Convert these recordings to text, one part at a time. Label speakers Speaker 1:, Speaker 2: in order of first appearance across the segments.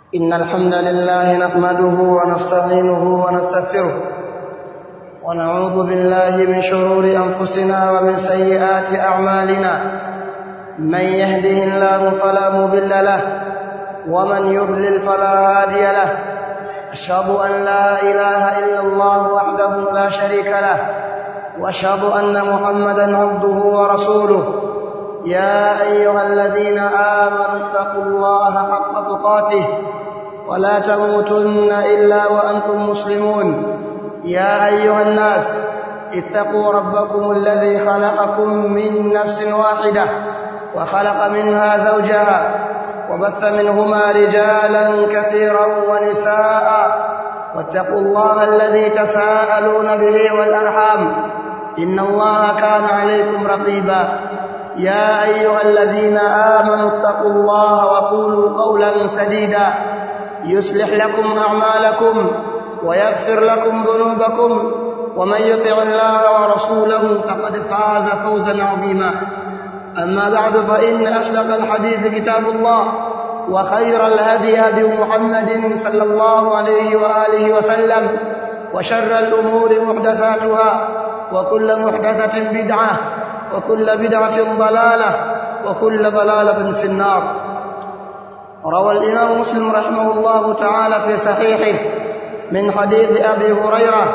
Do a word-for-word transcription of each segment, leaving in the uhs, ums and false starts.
Speaker 1: إن الحمد لله نحمده ونستعينه ونستغفره ونعوذ بالله من شرور أنفسنا ومن سيئات أعمالنا من يهده الله فلا مضل له ومن يضلل فلا هادي له أشهد أن لا إله إلا الله وحده لا شريك له وأشهد أن محمدا عبده ورسوله يا أيها الذين آمنوا اتقوا الله حق تقاته ولا تموتن إلا وأنتم مسلمون يا أيها الناس اتقوا ربكم الذي خلقكم من نفس واحدة وخلق منها زوجها وبث منهما رجالا كثيرا ونساء واتقوا الله الذي تساءلون به والأرحام إن الله كان عليكم رقيبا يا أيها الذين آمنوا اتقوا الله وقولوا قولا سديدا يصلح لكم أعمالكم ويغفر لكم ذنوبكم ومن يطع الله ورسوله فقد فاز فوزا عظيما أما بعد فإن أصدق الحديث كتاب الله وخير الهدي هدي محمد صلى الله عليه وآله وسلم وشر الأمور محدثاتها وكل محدثة بدعة وكل بدعة ضلالة وكل ضلالة في النار. روى الإمام مسلم رحمه الله تعالى في صحيحه من حديث أبي هريرة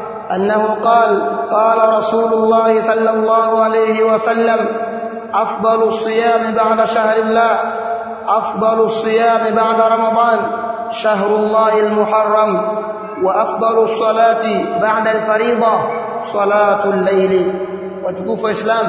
Speaker 1: أنه قال قال رسول الله صلى الله عليه وسلم أفضل الصيام بعد شهر الله أفضل الصيام بعد رمضان شهر الله المحرم وأفضل الصلاة بعد الفريضة صلاة الليل. Watukufu wa Islam,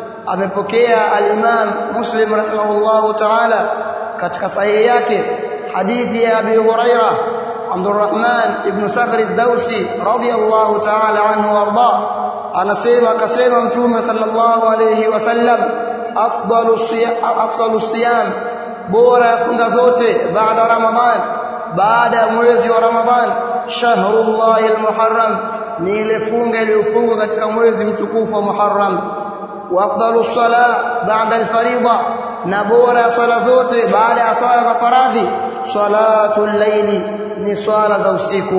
Speaker 1: amepokea al-Imam Muslim rahimahullahu ta'ala katika sahihi yake hadithi ya Abi Hurairah Abdurrahman ibn Sakhr ad-Dawsi radiyallahu ta'ala anhu warda, anasema akasema Mtume sallallahu alayhi wasallam afdalu siyam afdalu siyam, bora ya funga zote baada Ramadhan, baada ya mwezi wa Ramadhan, shahrullahi al-Muharram, ni ile funga iliyofungwa katika mwezi mtukufu wa Muharram. Wa afdalu sala baada al-fariida, na bora ya swala zote baada ya swala za faradhi, salatul layli, ni swala za usiku.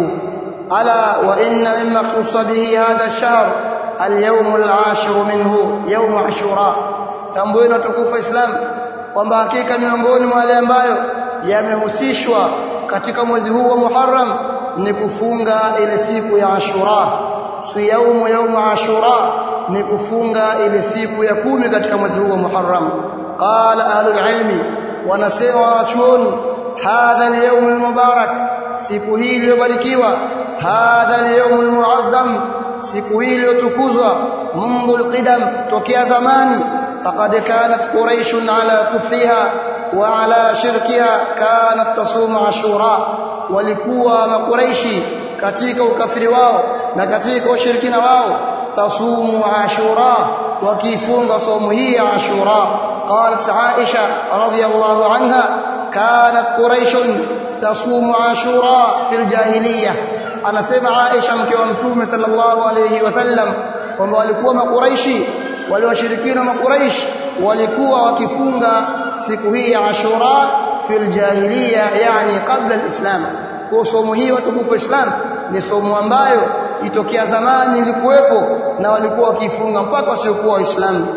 Speaker 1: Ala wa inna mimma khussa bihi hadha ash-shahr al-yawm al-ashir minhu yawm ashura. Tambueni watukufu wa Islam kwamba hakika miongoni mwa yale ambayo yamehusishwa katika mwezi huu wa Muharram ni kufunga ile siku ya Ashura. Siyaumu yaumu Ashura ni kufunga ile siku ya kumi katika mwezi huu wa Muharram. Qala ahlul ilmi, wanasema wanachuoni, hadha al-yawm al-mubarak, siku hii iliyobarikiwa, hadha al-yawm al-mu'azzam, siku hii iliyotukuzwa, mundu al-qidam, tokea zamani. Faqad kanat quraish ala kufriha wa ala shirkiha kanat tasum Ashura, walikuwa makuraishi katika ukafiri wao na katika ushirikina wao tasumu Ashura, wakifunga somo hii ya Ashura. Qalat Aisha radhiyallahu anha kanat quraish tasumu Ashura fil jahiliyyah, anasema Aisha mke wa Mtume sallallahu alayhi wasallam kwamba walikuwa makuraishi, wale washirikina makuraish walikuwa wakifunga siku hii ya Ashura fil jahiliya, yani qabla al-islam. Kwa somo hii watukufu wa Islam ni somo ambayo itokea zamani ilikuwepo na walikuwa wakifunga mpaka wasiokuwa waislamu.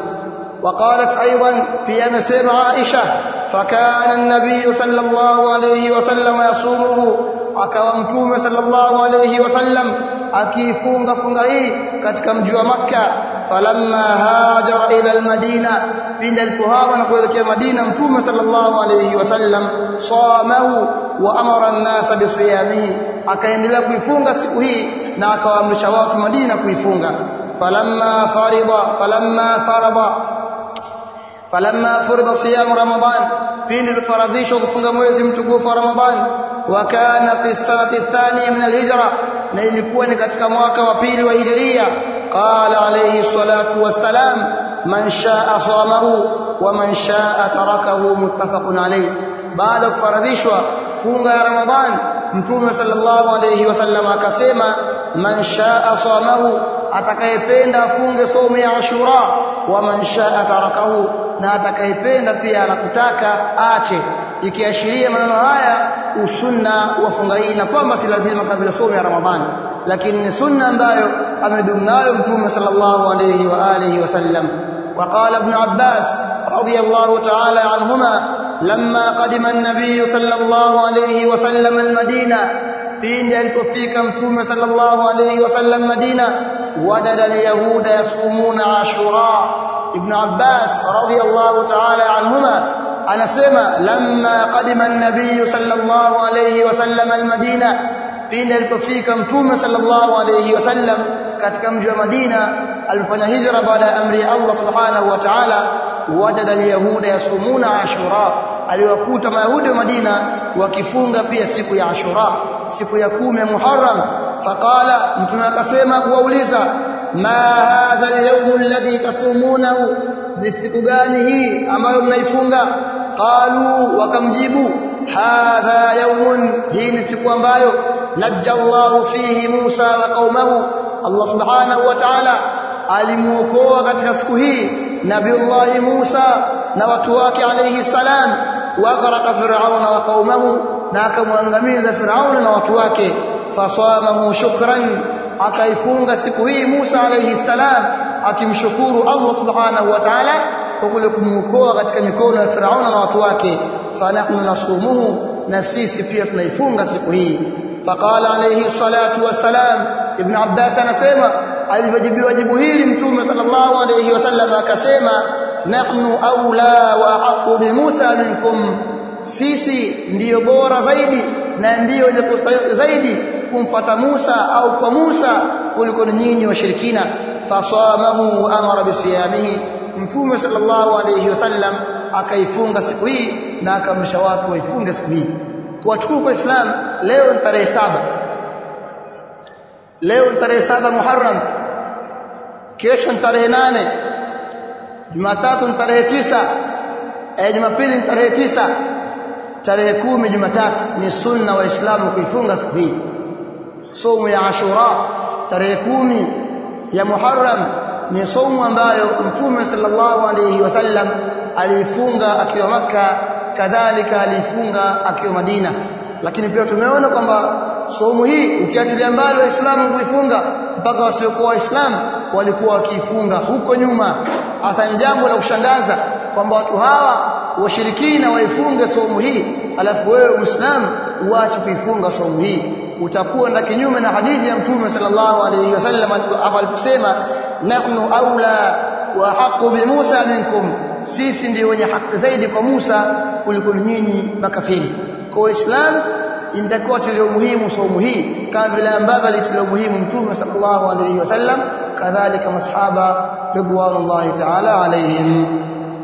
Speaker 1: وقالت ايضا في مسمع عائشه فكان النبي صلى الله عليه وسلم يصومه, akawa Mtume sallallahu alayhi wasallam akifunga funga hii katika mji wa Makka. Falamma hajara ila al-Madina, pindi alipohama na kuelekea Madina Mtume sallallahu alayhi wasallam, samahu wa amara an-nasa bi siyamihi, akaendelea kuifunga siku hii na akawaamrisha watu Madina kuifunga. Falamma farida falamma farada falamma farida siyam Ramadan, pindi alifaradhishwa kufunga mwezi mtukufu wa Ramadhan. Wa kana fi sanati athaniya min al-hijra, na ilikuwa ni katika mwaka wa pili wa hijiria. Qala alayhi salatu wassalam man shaa samahu wa man shaa tarakahu, muttafaqun alayh. Baada ya kufaradhishwa funga ya Ramadhan, Mtume sallallahu alayhi wasallam akasema man shaa samahu, atakayependa afunge somo ya Ashura, wa man shaa tarakahu, na atakayependa pia anakutaka aache. ikiashiria maneno haya usunna wa funga hii, na kwamba si lazima kabla somo ya Ramadhani, lakini ni sunna ambayo amedumu nayo Mtume sallallahu alayhi wa alihi wasallam. وقال ابن عباس رضي الله تعالى عنهما لما قدم النبي صلى الله عليه وسلم المدينة pindi alipofika Mtume sallallahu alayhi wasallam Madina, wajada alyahuda yasumuna ashura. Ibn Abbas radiyallahu ta'ala anhuma anasema lamma qadima an-nabiy sallallahu alayhi wasallam al-Madina, pindi alipofika Mtume sallallahu alayhi wasallam katika mji wa Madina, alifanya hijra baada ya amri ya Allah subhanahu wa ta'ala. Wajada alyahuda yasumuna ashura, aliwakuta mayahudi wa Madina wakifunga pia siku ya Ashura, siku ya kumi ya Muharram. Faqala, Mtume akasema kuwauliza, ma hadha al-yawm alladhi tasumunahu, ni siku gani hii ambayo mnaifunga? Qalu, wakamjibu, hadha yawmun, hii ni siku ambayo najjallahu fihi Musa wa qaumahu, Allah subhanahu wa ta'ala alimuokoa katika siku hii Nabiullahi Musa na watu wake alayhi salam, wa gharaqa fir'auna wa qaumahu, na akamwangamiza Firauna na watu wake. Fasamahu shukran, akaifunga siku hii Musa alayhi salam akimshukuru Allah subhanahu wa ta'ala kwa kule kumuokoa katika mikono ya Firauna na watu wake. Fanahnu nasumuhu, na sisi pia tunaifunga siku hii. Faqala alayhi salatu wassalam, Ibn Abbas anasema alipojibiwa jibu hili Mtume sallallahu alayhi wasallam akasema, nahnu aula wa haqqu bi Musa minkum, sisi ndiyo bora zaidi na ndiyo wenye kustahili zaidi kumfuata Musa au kwa Musa kuliko nyinyi washirikina. Fasamahu wa amara bisiyamihi, Mtume sallallahu alayhi wasallam akaifunga siku hii na akamsha watu waifunge siku hii. Kwa tukufu wa Islam, leo ni tarehe saba, leo ni tarehe saba Muharram, kesho ni tarehe nane, Jumatatu ni tarehe tisa, eh Jumapili ni tarehe tisa, tarehe kumi Jumatatu ni sunna wa Islamu kuifunga siku hii. Somo ya Ashura tarehe kumi ya Muharram ni somo ambayo Mtume sallallahu alayhi wasallam alifunga akiwa Makka, kadhalika alifunga akiwa Madina. Lakini pia tumeona kwamba somo hii ukiachilia mbali Waislamu kuifunga, mpaka wasiokuwa Waislamu walikuwa wakiifunga huko nyuma. Hasa jambo la kushangaza kwamba watu hawa washirikina waifunge somo hii, alafu wewe Muislamu uache kuifunga somo hii. Utakuwa nda kinyume na hadithi ya Mtume sallallahu alayhi wasallam aliposema, nahnu aula wa haqqu bi Musa minkum, sisi ndio wenye haki zaidi kwa Musa kuliko nyinyi makafiri. Kwa Uislamu inatakiwa tulio muhimu somo hii kama vile ambavyo alitilia muhimu Mtume sallallahu alayhi wasallam, kadhalika masahaba ridwanullahi ta'ala alayhim.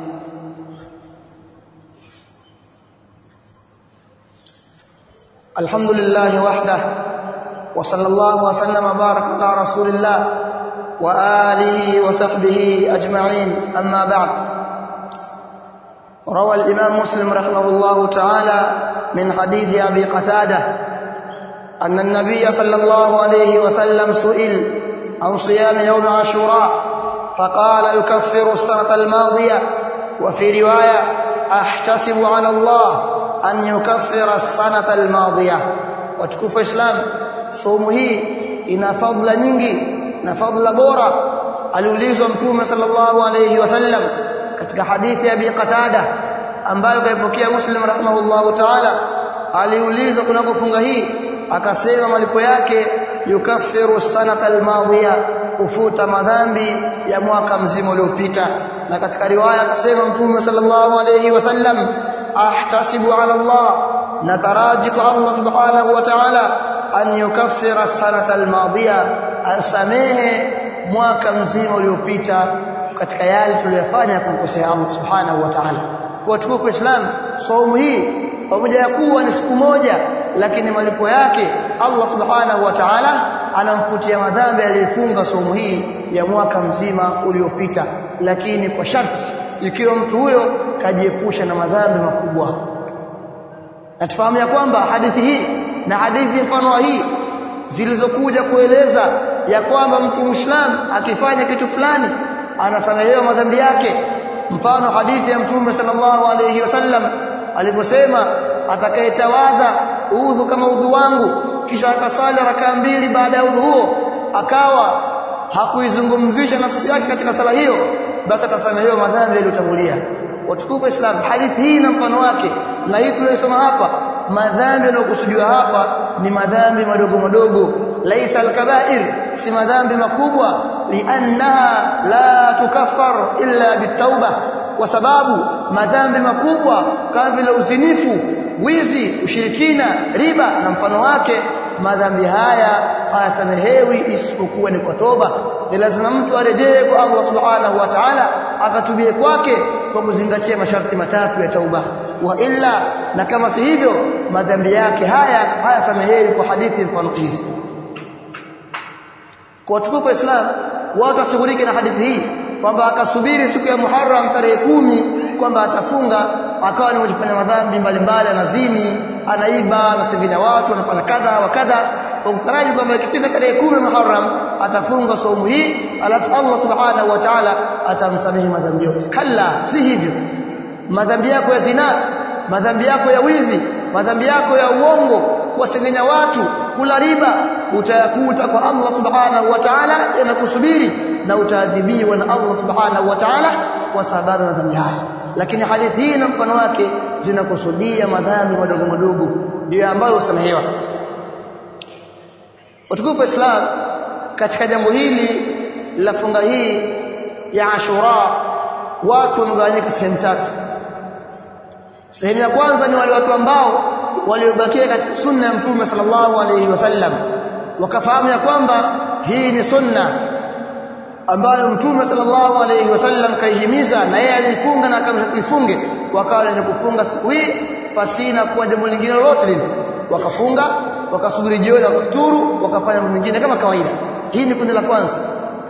Speaker 1: Alhamdulillah wahdah wa sallallahu wa sallama baraka ala rasulillah wa alihi wa sahbihi ajma'in, amma ba'd. روى الإمام مسلم رحمه الله تعالى من حديث أبي قتادة أن النبي صلى الله عليه وسلم سئل عن صيام يوم عاشوراء فقال يكفر السنة الماضية، وفي رواية أحتسب على الله أن يكفر السنة الماضية. وتكفى إسلام صومه إن فضل نينجي إن فضل بورا aliulizwa Mtume sallallahu alayhi wasallam katika hadithi ya Abi Qatada ambayo kaipokea Muslim rahimahullahu ta'ala, aliulizwa kunakofunga hii, akasema malipo yake yukaffiru sanata almadhiya, kufuta madhambi ya mwaka mzima uliopita. Na katika riwaya akasema Mtume sallallahu alayhi wasallam, ahtasibu ala Allah, nataraji kwa Allah subhanahu wa ta'ala an yukaffira sanata almadhiya, asamehe mwaka mzima uliopita katika yale tuliyofanya kumkosea Allah subhanahu wa ta'ala. Kwa tukufu Islam, saumu hii pamoja ya kuwa ni siku moja, lakini malipo yake Allah subhanahu wa ta'ala anamfutia madhambi aliyefunga saumu hii ya mwaka mzima uliopita, lakini kwa sharti ikiwa mtu huyo kajiepusha na madhambi makubwa. Na tufahamu ya kwamba hadithi hii na hadithi mfano wa hii zilizokuja kueleza ya kwamba mtu Muislamu akifanya kitu fulani anasamehewa madhambi yake. Mfano hadithi ya Mtume sallallahu alayhi wasallam aliposema atakayetawadha udhu kama udhu wangu kisha akasali rakaa mbili baada ya udhu huo akawa hakuizungumzisha nafsi yake katika sala hiyo basi atasamehewa madhambi yaliyotangulia. Watukufu Islam, hadithi hii na mfano wake na hii tuliyosoma hapa, madhambi yanayokusudiwa hapa ni madhambi madogo madogo, laisa alkabair, si madhambi makubwa, liannaha la tukaffar illa bitauba, kwa sababu madhambi makubwa kama vile uzinifu, wizi, ushirikina, riba na mfano wake, madhambi haya hayasamehewi isipokuwa ni kwa toba. Ni lazima mtu arejee kwa Allah subhanahu wa ta'ala akatubie kwake kwa kuzingatia masharti matatu ya tauba, wa illa, na kama si hivyo madhambi yake haya hayasamehewi kwa hadithi mfano hizi. Kwa tukufu Islam, watu washughulike na hadithi hii kwamba akasubiri siku ya Muharram tarehe kumi kwamba atafunga, akawa ni mwenye madhambi mbalimbali, anazini, anaiba, anasengenya watu, anafanya kadha wa kadha, kwa kutaraji kwamba ikifika tarehe kumi Muharram atafunga saumu hii alafu Allah subhanahu wa ta'ala atamsamehe madhambi yote. Kalla, si hivyo. Madhambi yako ya zina, madhambi yako ya wizi, madhambi yako ya uongo, kuwasengenya watu, kula riba, utayakuta kwa Allah subhanahu wa ta'ala yanakusubiri na utaadhibiwa na Allah subhanahu wa ta'ala kwa sababu ya madhambi haya. Lakini hadithi hii na mfano wake zinakusudia madhambi madogo madogo ndio ambayo husamehewa. Watukufu Islam, katika jambo hili la funga hii ya Ashura watu wamegawanyika sehemu tatu. Sehemu ya kwanza ni wale watu ambao waliobakia katika sunna ya Mtume sallallahu alayhi wasallam, wakafahamu ya kwamba hii ni sunna ambayo Mtume sallallahu alayhi wasallam kaihimiza na yeye alifunga na akamshakifunge, wakawa wenye kufunga siku hii pasina kuwa jambo lingine lolote lile, wakafunga, wakasubiri jioni, wakafuturu, wakafanya mambo mengine kama kawaida. Hii ni kundi la kwanza.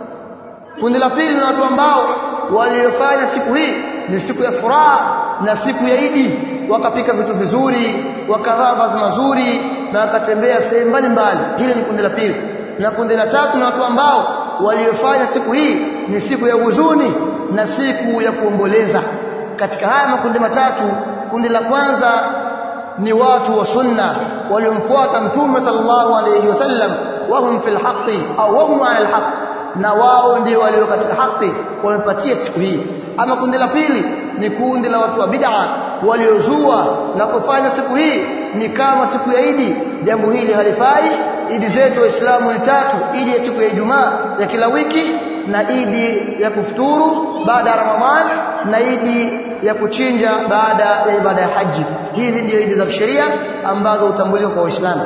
Speaker 1: Kundi la pili ni watu ambao waliofanya siku hii ni siku ya furaha na siku ya Idi, wakapika vitu vizuri, wakavaa vazi mazuri na wakatembea sehemu mbalimbali. Hili ni kundi la pili. Na kundi la tatu ni watu ambao waliofanya siku hii ni siku ya huzuni na siku ya kuomboleza. Katika haya makundi matatu, kundi la kwanza ni watu wa sunna waliomfuata Mtume sallallahu alayhi wasallam, wahum fil haqqi au wahum ala alhaq, na wao ndio walio katika haki, wamepatia siku hii. Ama kundi la pili ni kundi la watu wa bid'a waliozua na kufanya siku hii ni kama siku ya Idi. Jambo hili halifai. Idi zetu Waislamu ni tatu: Idi ya siku ya Ijumaa ya kila wiki, na Idi ya kufuturu baada ya Ramadhani, na Idi ya kuchinja baada ya ibada ya haji. Hizi ndio Idi za sheria ambazo hutambuliwa kwa Waislamu.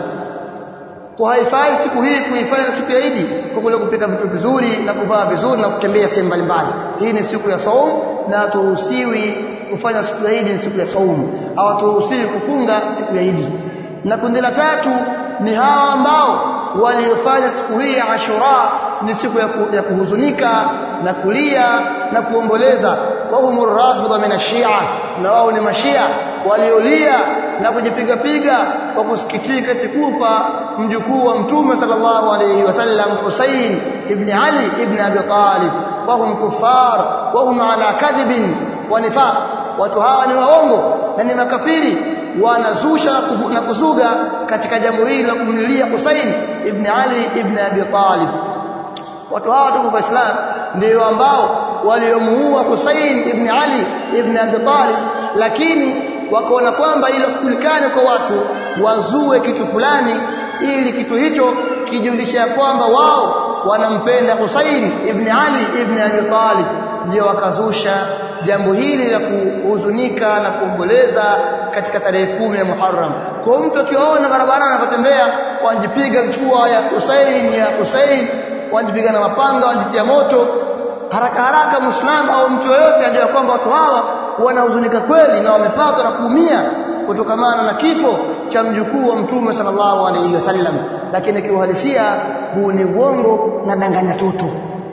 Speaker 1: Kwa haifai siku hii kuifanya siku ya Idi kwa kule kupika vitu vizuri na kuvaa vizuri na kutembea sehemu mbalimbali. Hii ni siku ya saumu na haturuhusiwi kufanya siku ya Idi ni siku ya saumu, au haturuhusiwi kufunga siku ya Idi. Na kundi la tatu ni hawa ambao waliofanya siku hii ya Ashura ni siku ya, ku, ya kuhuzunika na kulia na kuomboleza. Wahumur rafidha min ash-Shia, na wao ni mashia waliolia na kujipiga piga kwa kusikitika tikufa mjukuu wa Mtume sallallahu alayhi wasallam Hussein ibn Ali ibn Abi Talib. Wahum kuffar wahum ala kadhibin wa nifaq, watu hawa ni waongo na ni makafiri, wanazusha na kuzuga katika jambo hili la kumlilia Hussein ibn Ali ibn Abi Talib. Watu hawa ndugu Waislamu ndio ambao waliomuua Hussein ibn Ali ibn Abi Talib, lakini wakaona kwamba ile sikulikane kwa watu wazue kitu fulani ili kitu hicho kijulisha kwamba wao wanampenda Hussein ibn Ali ibn Abi Talib. Ndio wakazusha jambo hili la kuhuzunika na kuomboleza katika tarehe kumi ya Muharram. Kwa mtu akiona barabarani anapotembea wanajipiga mchua ya Hussein ya Hussein, wanajipiga na mapanga, wanajitia moto, haraka haraka Muislamu au mtu yoyote ajue kwamba watu hawa wanahuzunika kweli na wamepatwa na kuumia kutokamana na kifo cha mjukuu wa Mtume sallallahu alayhi wasallam. Lakini kiuhalisia huu ni uongo na danganya tutu,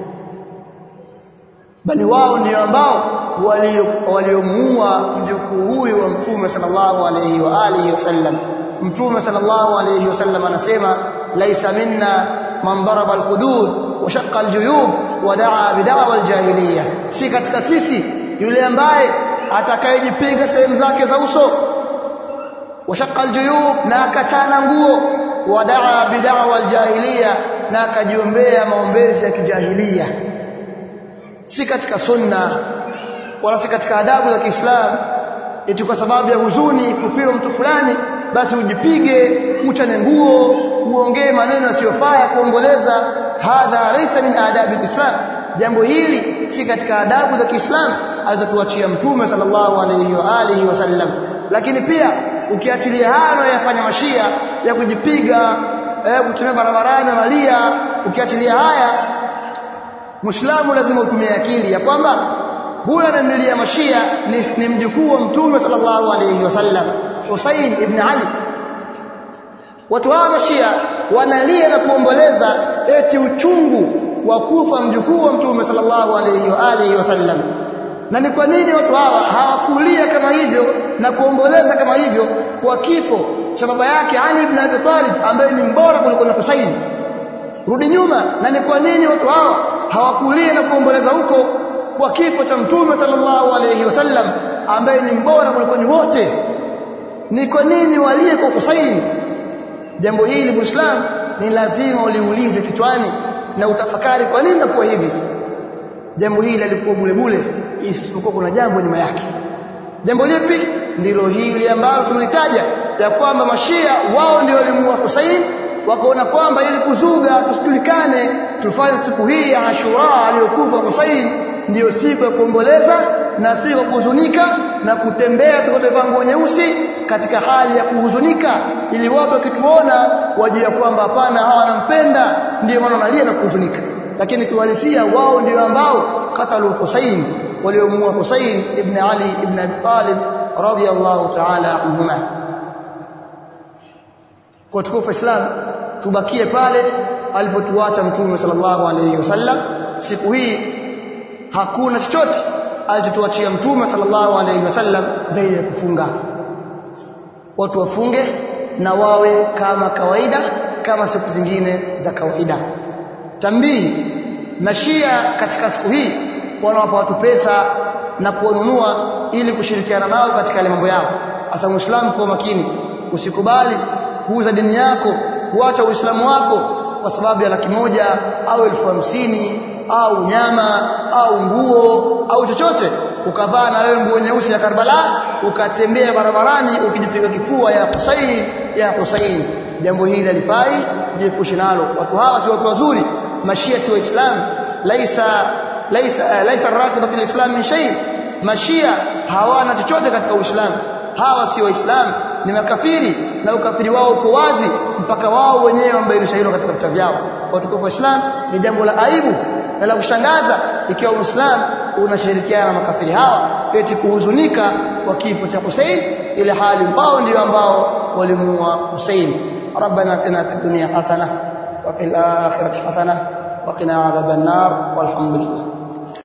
Speaker 1: bali wao ndio ambao waliomuua mjukuu huyu wa Mtume sallallahu alayhi wa alihi wasallam. Mtume sallallahu alayhi wasallam anasema, laisa minna man daraba al-hudud wa shaqqa al-juyub wa da'a bid'awa al-jahiliyah, si katika sisi yule ambaye atakayejipiga sehemu zake za uso washaqqa aljuyub, na akachana nguo, wadaa bid'awa aljahiliya, na akajiombea maombezi ya kijahilia. Si katika sunna wala si katika adabu za Kiislamu eti kwa sababu ya huzuni kufiwa mtu fulani basi ujipige, uchane nguo, uongee maneno yasiyofaa kuomboleza. Hadha laysa min adabi alislam. Jambo hili si katika adabu za Kiislamu alizotuachia Mtume sallallahu alayhi wa alihi wasallam. Lakini pia ukiachilia hayo yafanya mashia ya kujipiga, eh, kutembea barabarani malia, ukiachilia haya, Muislamu lazima utumie akili ya kwamba huyu anamlilia mashia ni, ni mjukuu wa Mtume sallallahu alayhi wasallam, Hussein ibn Ali. Watu hawa mashia wanalia na kuomboleza eti uchungu wa kufa mjukuu wa Mtume sallallahu alayhi wa alihi wasallam. Na ni kwa nini watu hawa hawakulia kama hivyo na kuomboleza kama hivyo kwa kifo cha baba yake Ali ibn Abi Talib ambaye ni mbora kuliko na Hussein? Rudi nyuma, na ni kwa nini watu hawa hawakulia na kuomboleza huko kwa kifo cha Mtume sallallahu alayhi wasallam ambaye ni mbora kuliko ni wote? Ni kwa nini walie kwa Hussein? Jambo hili Muislamu ni lazima uliulize kichwani na utafakari kwa nini nakuwa hivi. Jambo hili lilikuwa bure bure, isipokuwa kuna jambo nyuma yake. Jambo lipi? Ndilo hili ambalo tumelitaja, ya kwamba mashia wao ndio walimuua Hussein, wakaona kwamba ili kuzuga tusijulikane tufanye siku hii ya Ashura aliyokufa Hussein ndio siku ya kuomboleza na siku ya kuhuzunika na kutembea tukotevaa nguo nyeusi katika hali ya kuhuzunika, ili watu wakituona wajue kwamba hapana, hawa wanampenda, ndio maana wanalia na kuhuzunika. Lakini kiuhalisia wao ndio ambao katalu Hussein, waliomuua Hussein ibn Ali ibn Abi Talib radiyallahu ta'ala anhuma. Kwa tukufu Islam tubakie pale alipotuacha Mtume sallallahu alayhi wasallam. Siku hii hakuna chochote alichotuachia Mtume sallallahu alayhi wasallam zaidi ya kufunga. Watu wafunge na wawe kama kawaida, kama siku zingine za kawaida. Tambii, mashia katika siku hii wanawapa watu pesa na kuwanunua ili kushirikiana nao katika yale mambo yao. Asa Muislamu kwa makini, usikubali kuuza dini yako, kuacha Uislamu wako kwa sababu ya laki moja au elfu hamsini au nyama au nguo au chochote, ukavaa na wewe nguo nyeusi ya Karbala ukatembea barabarani ukijipiga kifua ya Hussein ya Hussein. Jambo hili halifai, jiepushe nalo. Watu hawa si watu wazuri. Mashia si waislamu. laisa laisa laisa rafidha fil islam min shay. Mashia hawana chochote katika Uislamu. Hawa si waislamu, ni makafiri, na ukafiri wao uko wazi mpaka wao wenyewe wambainisha hilo katika vitabu vyao. Kwa tukufu wa Islam ni jambo la aibu na la kushangaza ikiwa Uislamu unashirikiana na makafiri hawa eti kuhuzunika kwa kifo cha Hussein, ile hali wao ndio ambao walimuua Hussein. Rabbana atina fid dunya hasana wa fil akhirati hasana wa qina adhaban nar walhamdulillah.